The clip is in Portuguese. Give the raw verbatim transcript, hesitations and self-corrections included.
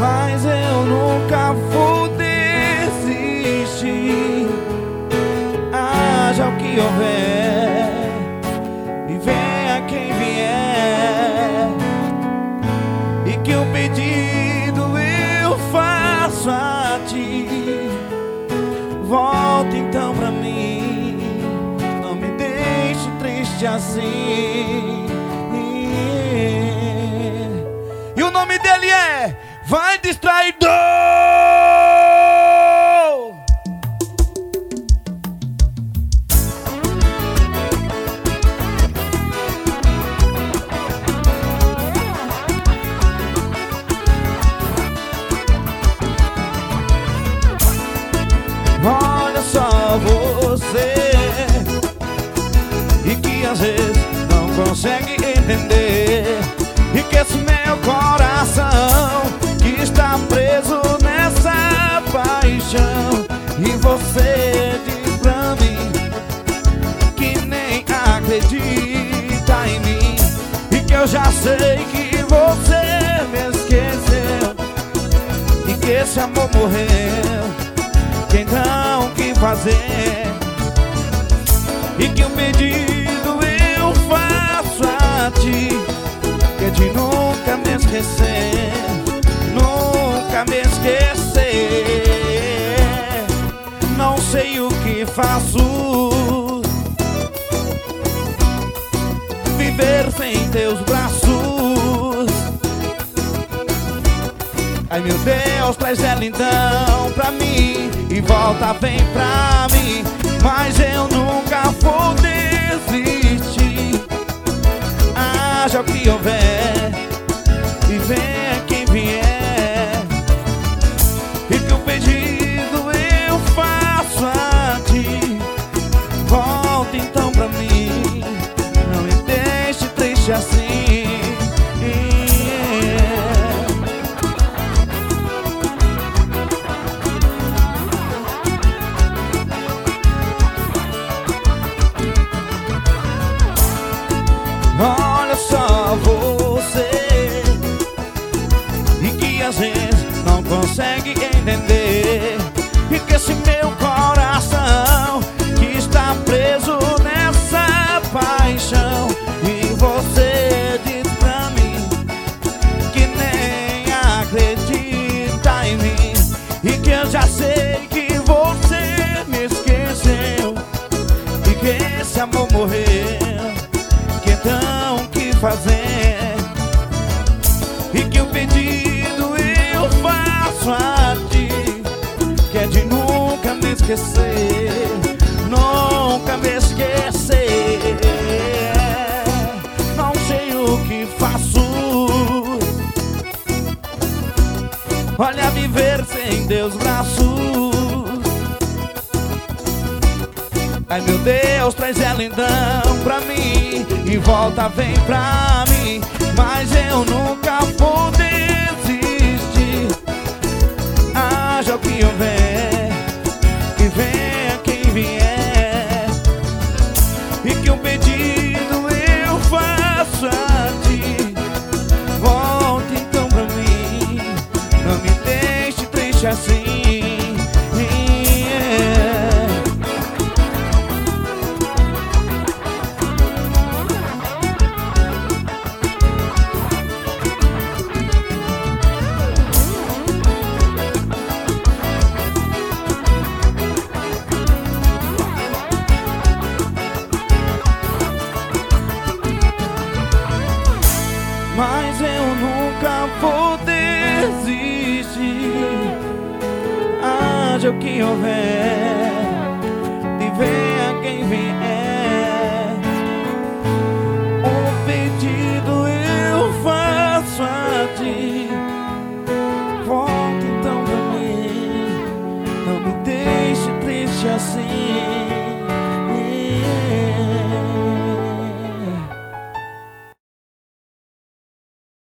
mas eu nunca vou desistir. Haja o que houver e venha quem vier, e que o pedido eu faço a ti. Volta então pra mim, não me deixe triste assim. E o nome dele é Vai Distraidor. Olha só você, e que às vezes não consegue entender, e que esse meu coração que está preso nessa paixão. E você diz pra mim que nem acredita em mim, e que eu já sei que você me esqueceu, e que esse amor morreu. Então o que fazer? E que o pedido eu faço a ti, que é de nunca me esquecer, nunca me esquecer. Não sei o que faço, viver sem teus braços. Ai meu Deus, traz ela então pra mim, e volta, vem pra mim, mas eu nunca vou desistir. Haja o que houver e venha quem vier, e que o pedido eu faço a ti. Volta então pra mim, não me deixe triste assim. Olha só você, e que às vezes não consegue entender, e que esse meu coração que está preso nessa paixão. E você diz pra mim que nem acredita em mim, e que eu já sei que você me esqueceu, e que esse amor morreu. Então o que fazer? E que o pedido eu faço a ti, que é de nunca me esquecer, nunca me esquecer. Não sei o que faço, olha, viver sem Deus braços. Ai meu Deus, traz ela então pra mim, e volta, vem pra mim, mas eu nunca vou desistir. Haja o que houver e venha quem vier, e que o pedido eu faço a ti. Volta então pra mim, não me deixe triste assim. Mas eu nunca vou desistir. Haja o que houver e venha quem vier, um pedido eu faço a ti. Volta então pra mim, não me deixe triste assim.